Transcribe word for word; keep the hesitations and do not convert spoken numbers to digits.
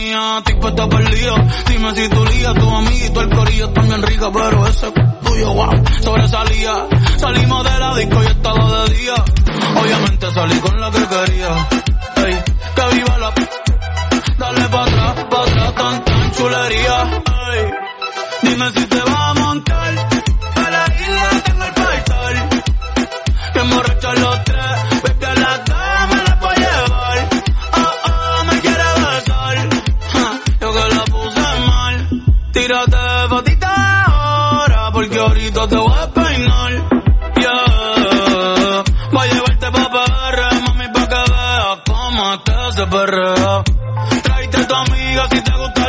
mía, tipo está perdido. Dime si tu liga, tu amiguito, el corillo está bien rica, pero ese tuyo, wow, sobresalía. Salimos de la disco y estaba de día. Obviamente salí con la que quería. Ey, que viva la p***. Dale pa' atrás, pa' atrás, tan tan chulería. Ey, dime si te vas a montar. A la isla tengo el portal. Que emborrachar los tres, baby, a las dos me la puedo llevar. Oh, oh, me quiere besar. Ja, yo que la puse mal. Tírate patita ahora, porque ahorita te voy a peinar. Yeah, voy a llevarte pa' P R, mami, pa' que veas cómo es que se perrea. Tráete a tu amiga si te gusta